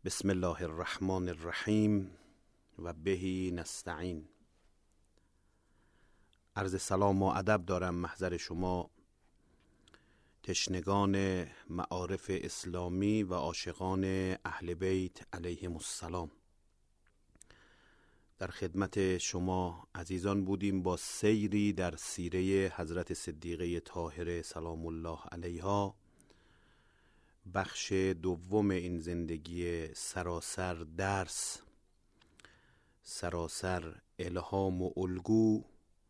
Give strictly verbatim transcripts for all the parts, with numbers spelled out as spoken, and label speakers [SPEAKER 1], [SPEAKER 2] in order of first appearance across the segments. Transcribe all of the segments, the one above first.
[SPEAKER 1] بسم الله الرحمن الرحیم و بهی نستعین. عرض سلام و ادب دارم محضر شما تشنگان معارف اسلامی و عاشقان اهل بیت علیهم السلام. در خدمت شما عزیزان بودیم با سیری در سیره حضرت صدیقه طاهره سلام الله علیها، بخش دوم این زندگی سراسر درس، سراسر الهام و الگو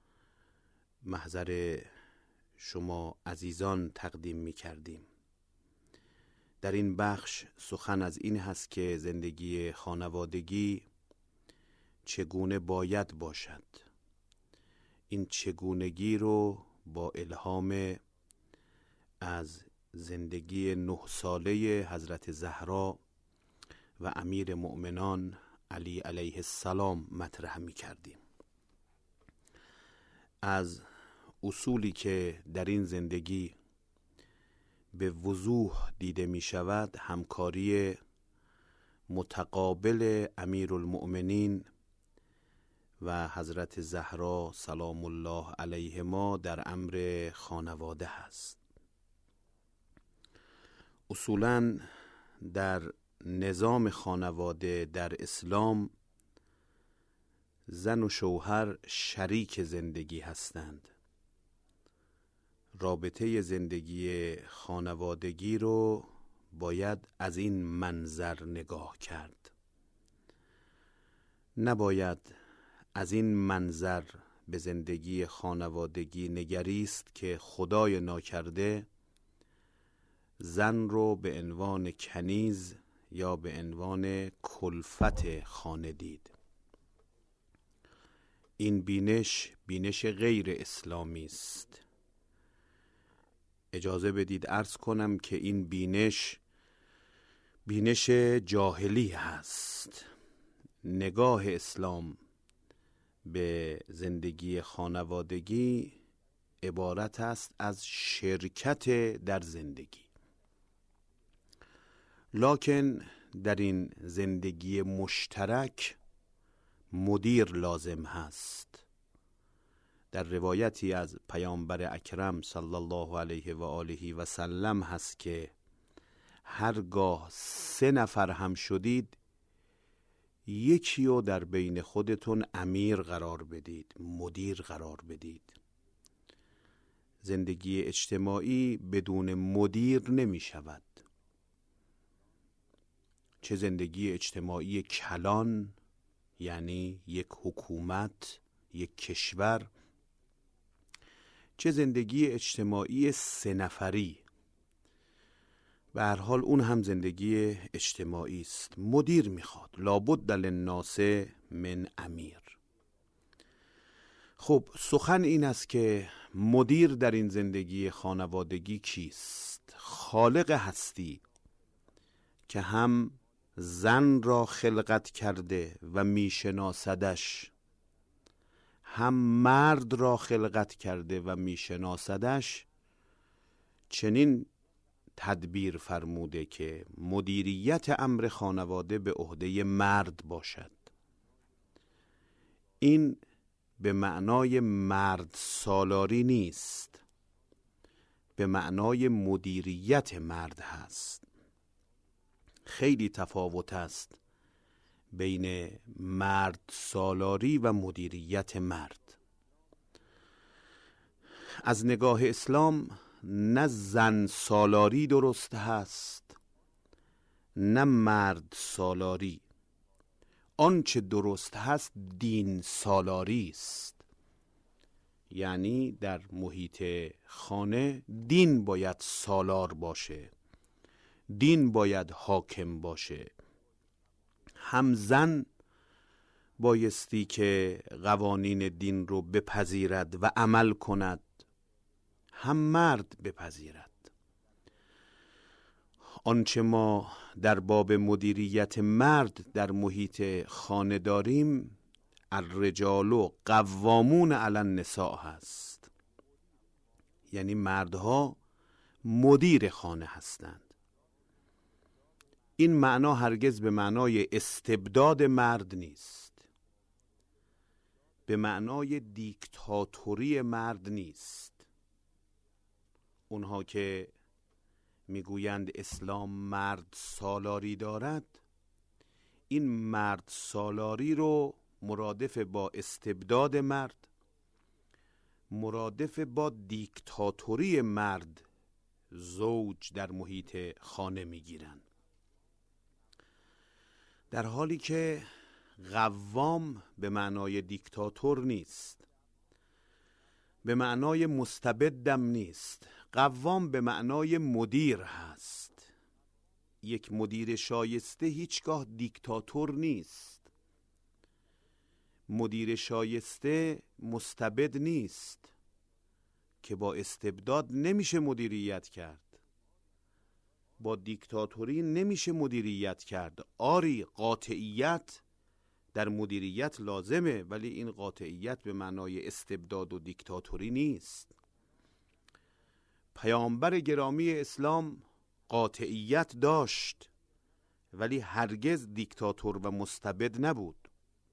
[SPEAKER 1] محضر شما عزیزان تقدیم می کردیم. در این بخش سخن از این هست که زندگی خانوادگی چگونه باید باشد. این چگونگی رو با الهام از زندگی نه ساله حضرت زهرا و امیر مؤمنان علی علیه السلام مطرح می کردیم. از اصولی که در این زندگی به وضوح دیده می شود همکاری متقابل امیر المؤمنین و حضرت زهرا سلام الله علیهما در امر خانواده هست. اصولاً در نظام خانواده در اسلام زن و شوهر شریک زندگی هستند. رابطه زندگی خانوادگی رو باید از این منظر نگاه کرد. نباید از این منظر به زندگی خانوادگی نگریست که خدای ناکرده زن رو به عنوان کنیز یا به عنوان کلفت خانه دید. این بینش بینش غیر اسلامی است. اجازه بدید عرض کنم که این بینش بینش جاهلی هست. نگاه اسلام به زندگی خانوادگی عبارت است از شرکت در زندگی. لکن در این زندگی مشترک مدیر لازم هست. در روایتی از پیامبر اکرم صلی الله علیه و آله و سلم هست که هرگاه سه نفر هم شدید یکی رو در بین خودتون امیر قرار بدید، مدیر قرار بدید. زندگی اجتماعی بدون مدیر نمی شود. چه زندگی اجتماعی کلان، یعنی یک حکومت، یک کشور، چه زندگی اجتماعی سه نفری، به هر حال اون هم زندگی اجتماعی است. مدیر میخواد. لابد للناس من امیر. خب سخن این است که مدیر در این زندگی خانوادگی کیست؟ خالق هستی که هم زن را خلقت کرده و میشناسدش، هم مرد را خلقت کرده و میشناسدش، چنین تدبیر فرموده که مدیریت امر خانواده به عهده مرد باشد. این به معنای مرد سالاری نیست، به معنای مدیریت مرد هست. خیلی تفاوت است بین مرد سالاری و مدیریت مرد. از نگاه اسلام نه زن سالاری درست هست نه مرد سالاری. آنچه درست هست دین سالاری است. یعنی در محیط خانه دین باید سالار باشه، دین باید حاکم باشه. هم زن بایستی که قوانین دین رو بپذیرد و عمل کند، هم مرد بپذیرد. آنچه ما در باب مدیریت مرد در محیط خانه داریم، الرجال قوامون علی النساء هست. یعنی مردها مدیر خانه هستند. این معنا هرگز به معنای استبداد مرد نیست، به معنای دیکتاتوری مرد نیست. اونها که میگویند اسلام مرد سالاری دارد، این مرد سالاری رو مرادف با استبداد مرد، مرادف با دیکتاتوری مرد زوج در محیط خانه میگیرن، در حالی که قوام به معنای دیکتاتور نیست، به معنای مستبدم نیست. قوام به معنای مدیر هست. یک مدیر شایسته هیچگاه دیکتاتور نیست. مدیر شایسته مستبد نیست که با استبداد نمیشه مدیریت کرد، با دیکتاتوری نمیشه مدیریت کرد. آری قاطعیت در مدیریت لازمه، ولی این قاطعیت به معنای استبداد و دیکتاتوری نیست. پیامبر گرامی اسلام قاطعیت داشت، ولی هرگز دیکتاتور و مستبد نبود.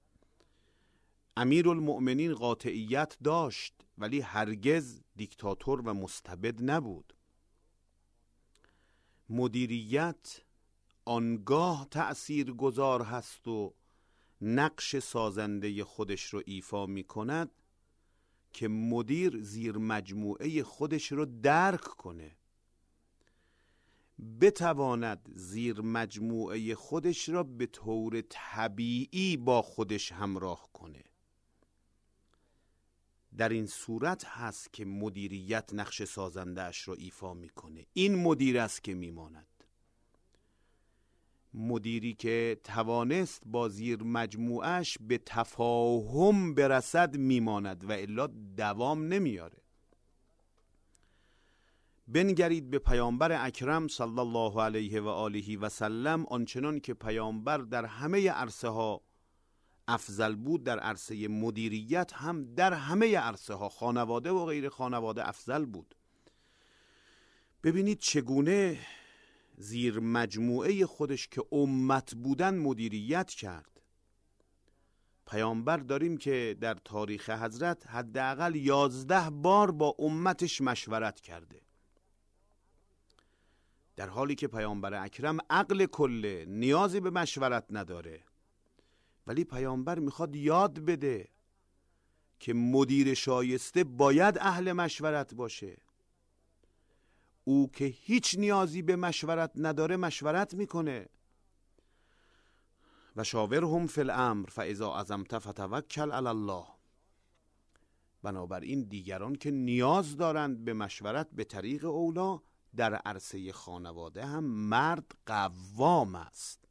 [SPEAKER 1] امیرالمؤمنین قاطعیت داشت، ولی هرگز دیکتاتور و مستبد نبود. مدیریت آنگاه تأثیر گذار هست و نقش سازنده خودش رو ایفا می کند که مدیر زیر مجموعه خودش رو درک کنه، بتواند زیر مجموعه خودش را به طور طبیعی با خودش همراه کنه. در این صورت هست که مدیریت نقش سازنده اش را ایفا میکنه. این مدیر است که میماند. مدیری که توانست با زیر مجموعش به تفاهم برسد میماند و الا دوام نمیاره. بنگرید به پیامبر اکرم صلی الله علیه و آله و سلم. آنچنان که پیامبر در همه عرصه ها افضل بود، در عرصه مدیریت هم در همه عرصه ها، خانواده و غیر خانواده، افضل بود. ببینید چگونه زیر مجموعه خودش که امت بودن مدیریت کرد. پیامبر داریم که در تاریخ حضرت حداقل یازده بار با امتش مشورت کرده، در حالی که پیامبر اکرم عقل کله، نیازی به مشورت نداره. ولی پیامبر میخواد یاد بده که مدیر شایسته باید اهل مشورت باشه. او که هیچ نیازی به مشورت نداره مشورت میکنه. و شاورهم فی الامر فاذا عزمت فتوکل علی الله. بنابراین دیگران که نیاز دارند به مشورت به طریق اولا، در عرصه خانواده هم مرد قوام است،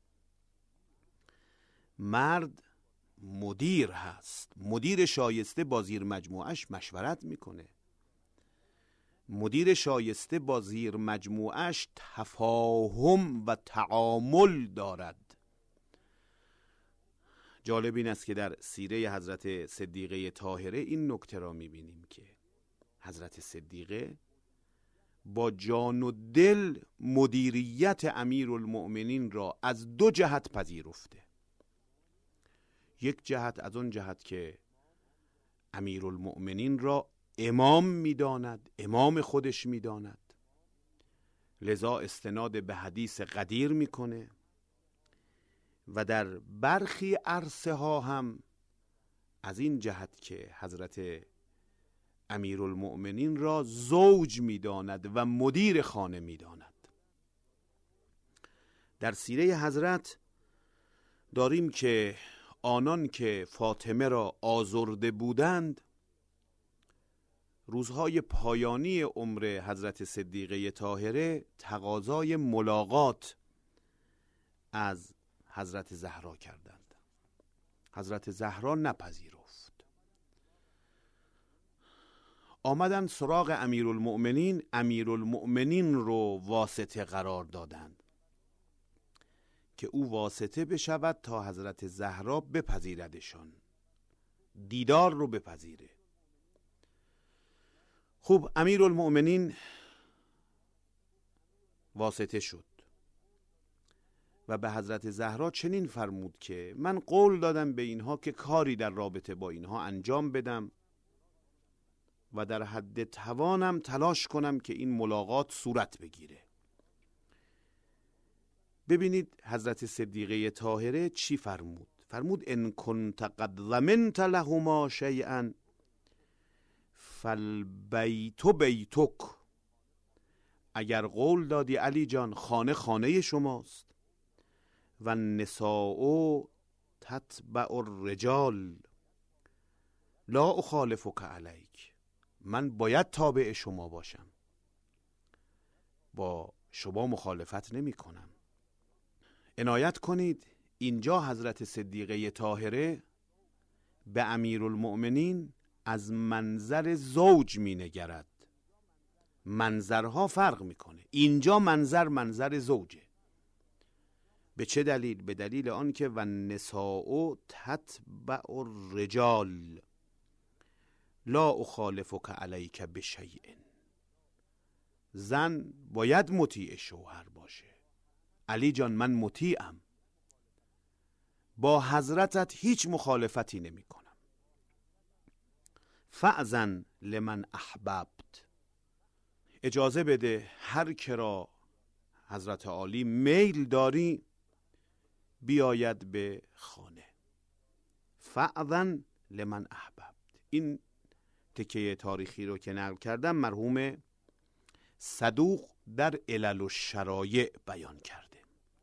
[SPEAKER 1] مرد مدیر هست. مدیر شایسته با زیر مجموعش مشورت میکنه، مدیر شایسته با زیر مجموعش تفاهم و تعامل دارد. جالب این است که در سیره حضرت صدیقه طاهره این نکته را میبینیم که حضرت صدیقه با جان و دل مدیریت امیرالمؤمنین را از دو جهت پذیرفته. یک جهت از اون جهت که امیرالمؤمنین را امام میداند، امام خودش میداند، لذا استناد به حدیث قدیر میکنه و در برخی عرصه ها هم از این جهت که حضرت امیرالمؤمنین را زوج میداند و مدیر خانه میداند. در سیره حضرت داریم که آنان که فاطمه را آزرده بودند، روزهای پایانی عمر حضرت صدیقه طاهره تقاضای ملاقات از حضرت زهرا کردند. حضرت زهرا نپذیرفت. آمدن سراغ امیرالمؤمنین، امیرالمؤمنین رو واسطه قرار دادند که او واسطه بشود تا حضرت زهرا بپذیردشان، دیدار رو بپذیره. خوب، امیرالمؤمنین واسطه شد و به حضرت زهرا چنین فرمود که من قول دادم به اینها که کاری در رابطه با اینها انجام بدم و در حد توانم تلاش کنم که این ملاقات صورت بگیره. ببینید حضرت صدیقه طاهره چی فرمود. فرمود ان کنت قد ضمنت لهما شیئا فالبیت بیتک. اگر قول دادی علی جان خانه خانه شماست و النساء تتبع الرجال لا اخالفک علیک. من باید تابع شما باشم، با شما مخالفت نمی کنم. عنایت کنید اینجا حضرت صدیقه طاهره به امیرالمؤمنین از منظر زوج می نگرد. منظرها فرق میکنه. اینجا منظر منظر زوجه. به چه دلیل؟ به دلیل آن که و النساء تتبع الرجال لا اخالفک علیک بشیء. زن باید مطیع شوهر باشه. علی جان من مطیعم، با حضرتت هیچ مخالفتی نمی کنم. فأذن لمن احببت. اجازه بده هر کرا حضرت عالی میل داری بیاید به خانه. فأذن لمن احببت. این تکیه تاریخی رو که نقل کردم مرحوم صدوق در علل الشرایع بیان کرده.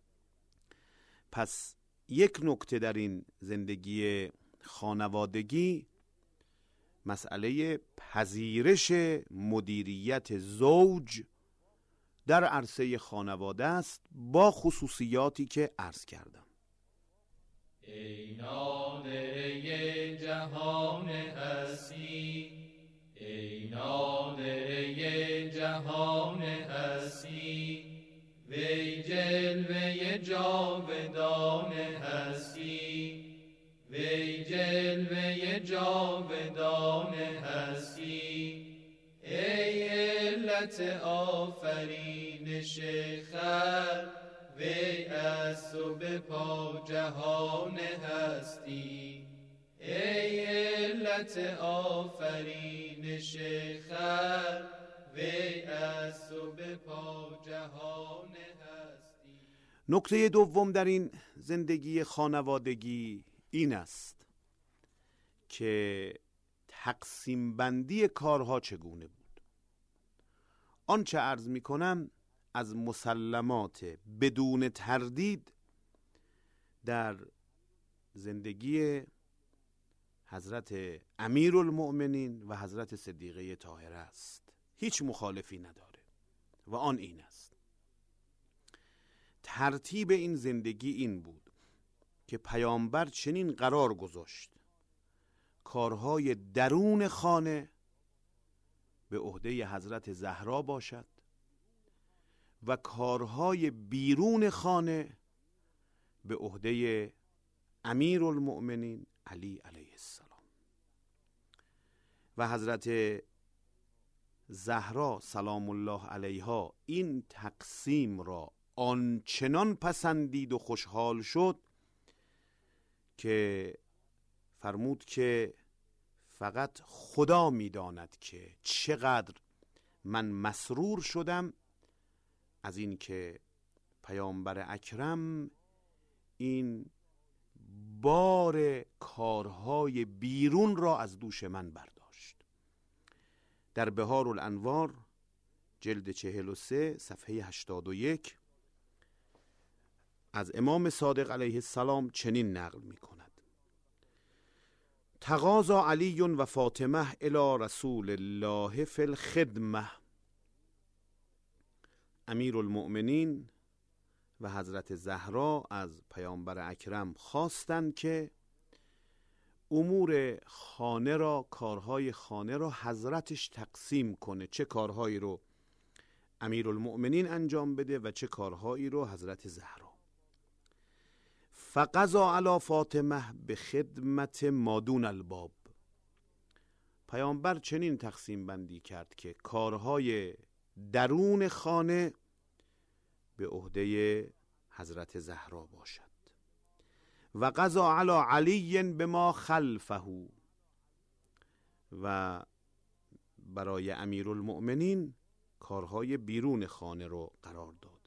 [SPEAKER 1] پس یک نکته در این زندگی خانوادگی مسئله پذیرش مدیریت زوج در عرصه خانواده است با خصوصیاتی که عرض کردم.
[SPEAKER 2] ای نادره جهان هستی، ای نادره جهان هستی، وی جلوه جاودان هستی، وی جلوه جاودان هستی. ای علت آفرینش خلق، وی از تو به پا جهان هستی. ای علت آفرینش خلق، وی از تو به پا جهان هستی.
[SPEAKER 1] نکته دوم در این زندگی خانوادگی این است که تقسیم بندی کارها چگونه بود. آنچه عرض می کنم از مسلمات بدون تردید در زندگی حضرت امیرالمؤمنین و حضرت صدیقه طاهره است. هیچ مخالفی نداره و آن این است. ترتیب این زندگی این بود که پیامبر چنین قرار گذاشت کارهای درون خانه به عهده حضرت زهرا باشد و کارهای بیرون خانه به عهده امیرالمؤمنین علی علیه السلام. و حضرت زهرا سلام الله علیها این تقسیم را آنچنان پسندید و خوشحال شد که فرمود که فقط خدا میداند که چقدر من مسرور شدم از این که پیامبر اکرم این بار کارهای بیرون را از دوش من برداشت. در بهار الانوار جلد چهل و سه صفحه هشتاد و یک از امام صادق علیه السلام چنین نقل می کند: تقاضا علی و فاطمه الی رسول الله فی الخدمه. امیرالمؤمنین و حضرت زهرا از پیامبر اکرم خواستند که امور خانه را، کارهای خانه را حضرتش تقسیم کنه، چه کارهایی رو امیرالمؤمنین انجام بده و چه کارهایی رو حضرت زهرا. فقضا علی فاطمه به خدمت مادون الباب. پیامبر چنین تقسیم بندی کرد که کارهای درون خانه به عهده حضرت زهرا باشد. و قضا علی علی بما خلفه، و برای امیرالمؤمنین کارهای بیرون خانه رو قرار داد.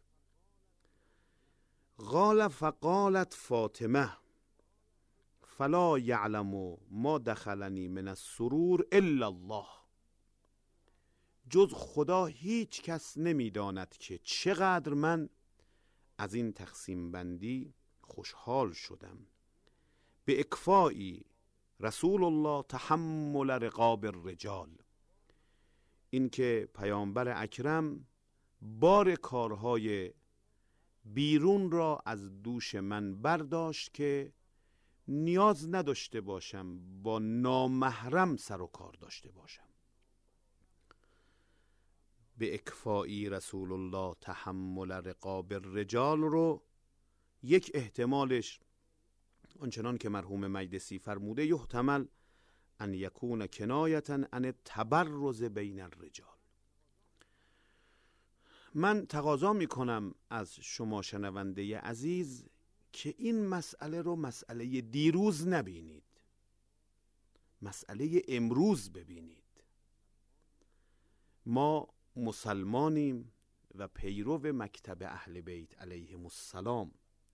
[SPEAKER 1] قال فقالت فاطمه فلا یعلم ما دخلنی من السرور الا الله، جز خدا هیچ کس نمیداند که چقدر من از این تقسیم بندی خوشحال شدم. به اکفایی رسول الله تحمل رقاب الرجال، این که پیامبر اکرم بار کارهای بیرون را از دوش من برداشت که نیاز نداشته باشم با نامحرم سر و کار داشته باشم. به اکفایی رسول الله تحمل رقاب الرجال رو یک احتمالش آنچنان که مرحوم مجلسی فرموده یحتمل ان یکون کنایتا عن التبرز بین الرجال. من تقاضا می کنم از شما شنونده عزیز که این مسئله رو مسئله دیروز نبینید، مسئله امروز ببینید. ما مسلمانیم و پیرو مکتب اهل بیت علیهم السلام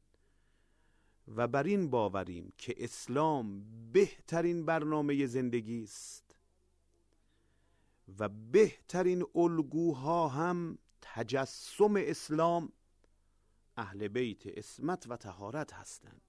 [SPEAKER 1] و بر این باوریم که اسلام بهترین برنامه زندگی است و بهترین الگوها هم تجسم اسلام اهل بیت عصمت و طهارت هستند.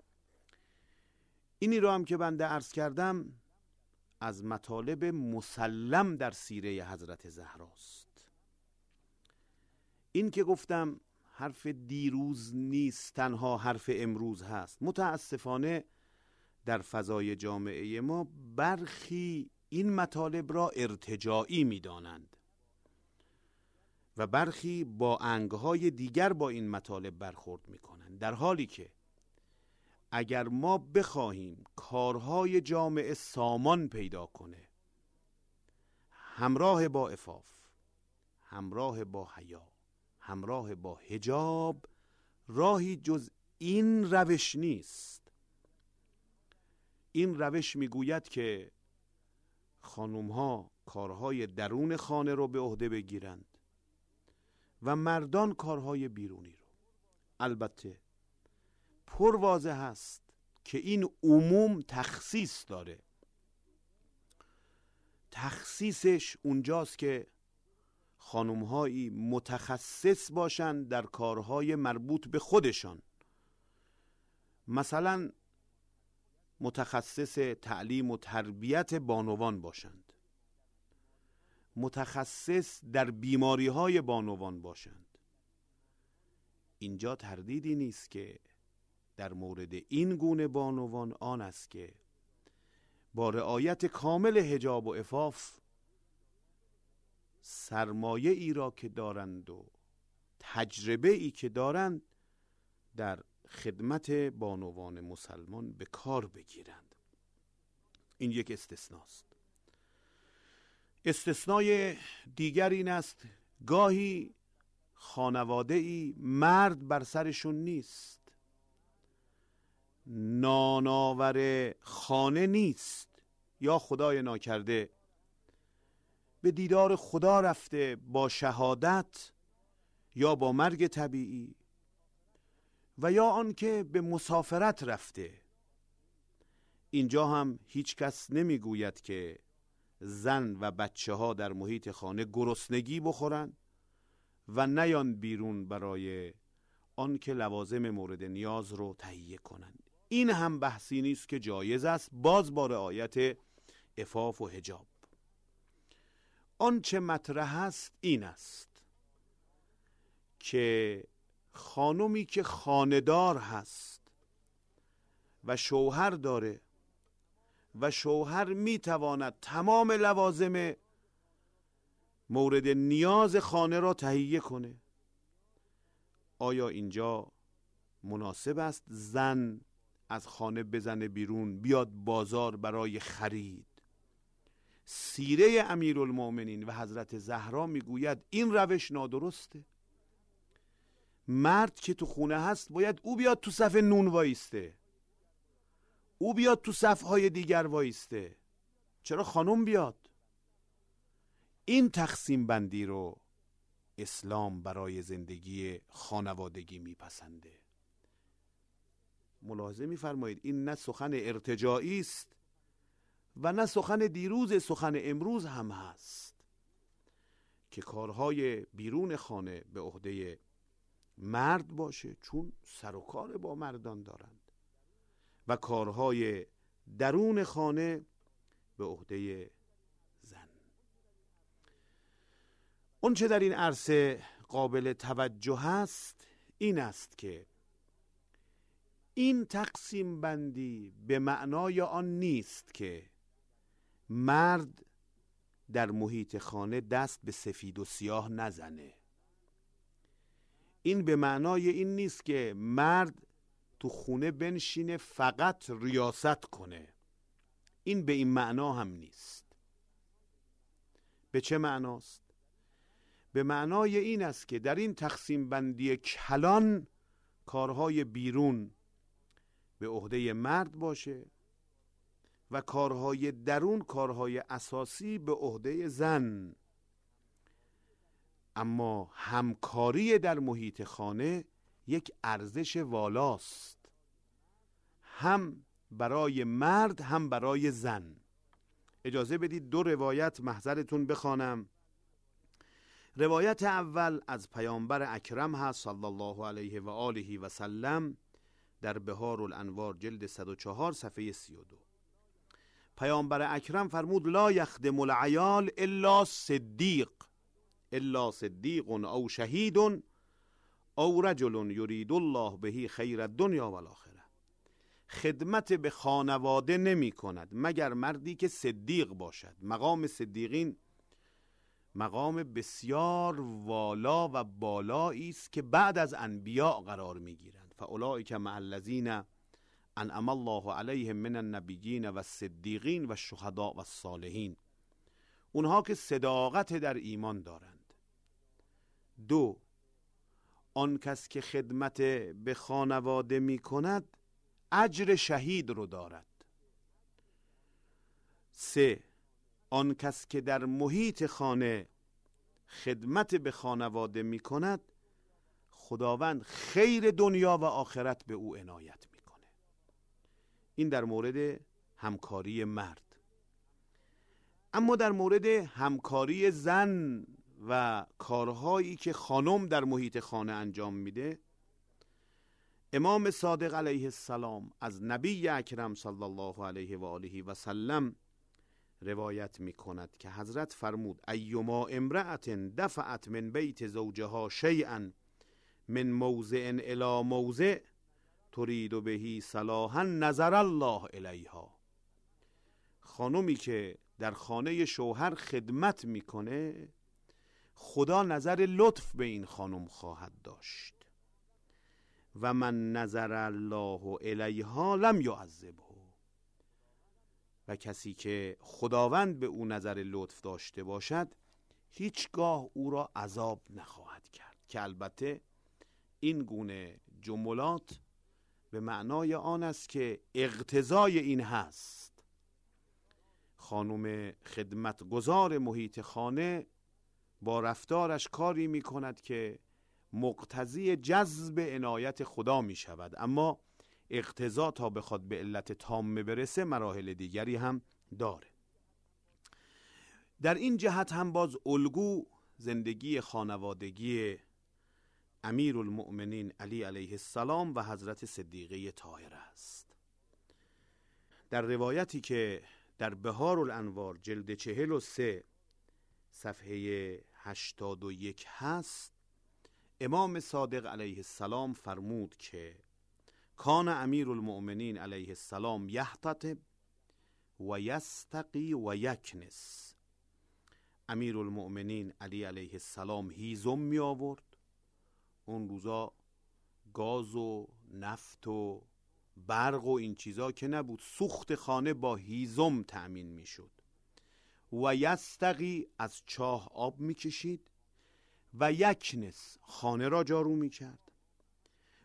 [SPEAKER 1] اینی رو هم که بنده عرض کردم از مطالب مسلم در سیره حضرت زهراست. این که گفتم حرف دیروز نیست، تنها حرف امروز هست. متاسفانه در فضای جامعه ما برخی این مطالب را ارتجاعی می دانند و برخی با انگهای دیگر با این مطالب برخورد می کنند، در حالی که اگر ما بخواهیم کارهای جامعه سامان پیدا کنه، همراه با عفاف، همراه با حیا، همراه با حجاب، راهی جز این روش نیست. این روش میگوید که خانومها کارهای درون خانه رو به عهده بگیرند و مردان کارهای بیرونی رو. البته پر واضح هست که این عموم تخصیص داره. تخصیصش اونجاست که خانم‌هایی متخصص باشند در کارهای مربوط به خودشان، مثلا متخصص تعلیم و تربیت بانوان باشند، متخصص در بیماری‌های بانوان باشند. اینجا تردیدی نیست که در مورد این گونه بانوان آن است که با رعایت کامل حجاب و عفاف سرمایه ای را که دارند و تجربه ای که دارند در خدمت بانوان مسلمان به کار بگیرند. این یک استثناست. استثنای دیگر این است گاهی خانواده ای مرد بر سرشون نیست، نانآور خانه نیست، یا خدای ناکرده به دیدار خدا رفته با شهادت یا با مرگ طبیعی، و یا آنکه به مسافرت رفته. اینجا هم هیچ کس نمیگوید که زن و بچه ها در محیط خانه گرسنگی بخورن و نیان بیرون برای آنکه لوازم مورد نیاز رو تهیه کنند. این هم بحثی نیست که جایز است، باز با رعایت عفاف و حجاب. آنچه مطرح است این است که خانمی که خانه‌دار هست و شوهر داره و شوهر میتواند تمام لوازم مورد نیاز خانه را تهیه کنه، آیا اینجا مناسب است زن از خانه بزنه بیرون بیاد بازار برای خرید؟ سیره امیرالمؤمنین و حضرت زهرا میگوید این روش نادرسته. مرد که تو خونه هست باید او بیاد تو صف نون وایسته، او بیاد تو صفهای دیگر وایسته، چرا خانم بیاد؟ این تقسیم بندی رو اسلام برای زندگی خانوادگی میپسنده. ملاحظه میفرمایید این نه سخن ارتجاعی است و نه سخن دیروز، سخن امروز هم هست که کارهای بیرون خانه به عهده مرد باشه، چون سر و کار با مردان دارند، و کارهای درون خانه به عهده زن. اون چه در این عرصه قابل توجه هست این است که این تقسیم بندی به معنای آن نیست که مرد در محیط خانه دست به سفید و سیاه نزنه. این به معنای این نیست که مرد تو خونه بنشینه فقط ریاست کنه. این به این معنا هم نیست. به چه معناست؟ به معنای این است که در این تقسیم بندی کلان کارهای بیرون به عهده مرد باشه و کارهای درون، کارهای اساسی به عهده زن. اما همکاری در محیط خانه یک ارزش والاست، هم برای مرد هم برای زن. اجازه بدید دو روایت محضرتون بخوانم. روایت اول از پیامبر اکرم هست صلی الله علیه و آله و سلم در بهار الانوار جلد صد و چهار صفحه سی و دو. پیامبر اکرم فرمود لا یخدم العیال الا صدیق الا صدیق او شهید او رجل یرید الله به خیر الدنیا و الاخره. خدمت به خانواده نمی کند مگر مردی که صدیق باشد. مقام صدیقین مقام بسیار والا و بالایی است که بعد از انبیاء قرار می گیرند. فاولئک مع الذین انعم الله علیهم من النبیین و الصدیقین و الشهداء و الصالحین. اونها که صداقت در ایمان دارند. دو، آن کس که خدمت به خانواده می کند اجر شهید رو دارد. سه، آن کس که در محیط خانه خدمت به خانواده می کند خداوند خیر دنیا و آخرت به او عنایت می کنه. این در مورد همکاری مرد. اما در مورد همکاری زن و کارهایی که خانم در محیط خانه انجام میده، امام صادق علیه السلام از نبی اکرم صلی الله علیه و آله و سلم روایت می کند که حضرت فرمود ایما امرأة دفعت من بیت زوجها شیئا من موضع الی موضع ترید بهی صلاحا نظر الله الیها. خانمی که در خانه شوهر خدمت میکنه خدا نظر لطف به این خانم خواهد داشت. و من نظر الله الیها لم یعذبه. و کسی که خداوند به او نظر لطف داشته باشد هیچگاه او را عذاب نخواهد کرد. که البته این گونه جملات به معنای آن است که اقتضای این هست خانم خدمتگزار محیط خانه با رفتارش کاری می کند که مقتضی جذب عنایت خدا می شود، اما اقتضا تا بخواد به علت تامه برسه مراحل دیگری هم داره. در این جهت هم باز الگو زندگی خانوادگی امیر المؤمنین علی علیه السلام و حضرت صدیقه طاهره است. در روایتی که در بهار الانوار جلد چهل و سه صفحه هشتاد و یک هست، امام صادق علیه السلام فرمود که کان امیر المؤمنین علیه السلام یحتطب و یستقی و یکنس. امیر المؤمنین علی علیه السلام هیزم می آورد. اون روزا گاز و نفت و برق و این چیزا که نبود، سوخت خانه با هیزم تأمین می شد. و یستقی از چاه آب می کشید و یکنس خانه را جارو می کرد.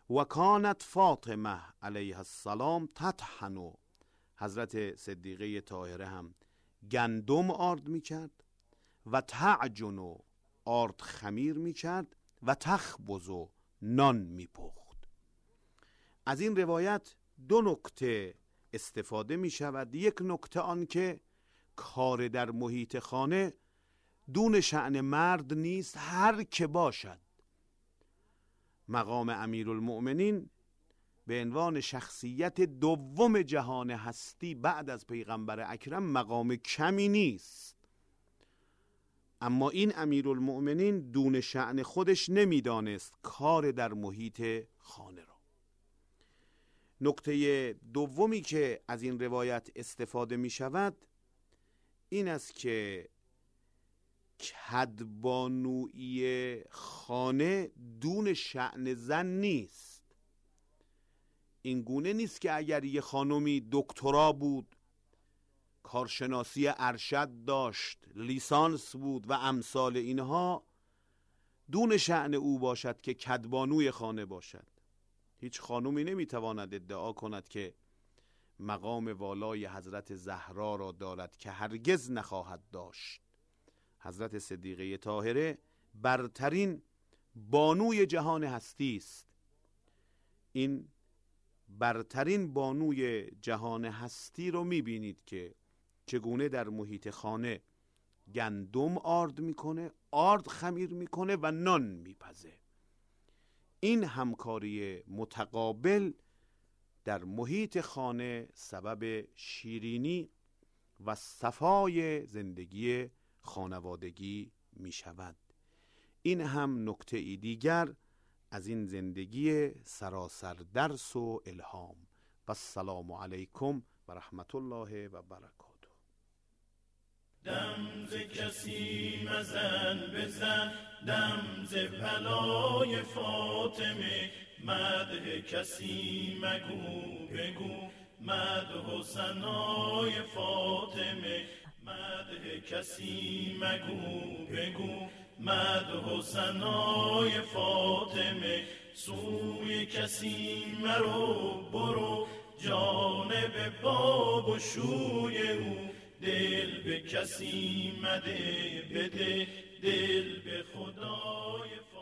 [SPEAKER 1] و کانت فاطمه علیها السلام تطحن، حضرت صدیقه طاهره هم گندم آرد میکرد، و تعجن، آرد خمیر میکرد، و تخبز، نان میپخت. از این روایت دو نکته استفاده میشود. یک نکته آن که کار در محیط خانه دون شأن مرد نیست، هر که باشد. مقام امیرالمؤمنین به عنوان شخصیت دوم جهان هستی بعد از پیغمبر اکرم مقام کمی نیست، اما این امیرالمؤمنین دون شأن خودش نمیدانست کار در محیط خانه را. نکته دومی که از این روایت استفاده می شود این است که کدبانویی خانه دون شأن زن نیست. این گونه نیست که اگر یه خانمی دکترا بود، کارشناسی ارشد داشت، لیسانس بود و امثال اینها، دون شأن او باشد که کدبانوی خانه باشد. هیچ خانمی نمیتواند ادعا کند که مقام والای حضرت زهرا را دارد که هرگز نخواهد داشت. حضرت صدیقه طاهره برترین بانوی جهان هستی است. این برترین بانوی جهان هستی رو میبینید که چگونه در محیط خانه گندم آرد میکنه، آرد خمیر میکنه و نان میپزه. این همکاری متقابل در محیط خانه سبب شیرینی و صفای زندگی خانوادگی می شود. این هم نکته ای دیگر از این زندگی سراسر درس و الهام. و السلام علیکم و رحمت الله و برکاته.
[SPEAKER 3] دم ز کسی مزن بزن، دم ز بلای فاطمه، مدح کسی مگو بگو، مدح ثنای فاطمه، مدح کسی مگو بگو، مدح ثنای فاطمه، سوی کسی مرو برو، جانب باب و شوی او، دل به کسی مده بده، دل به خدای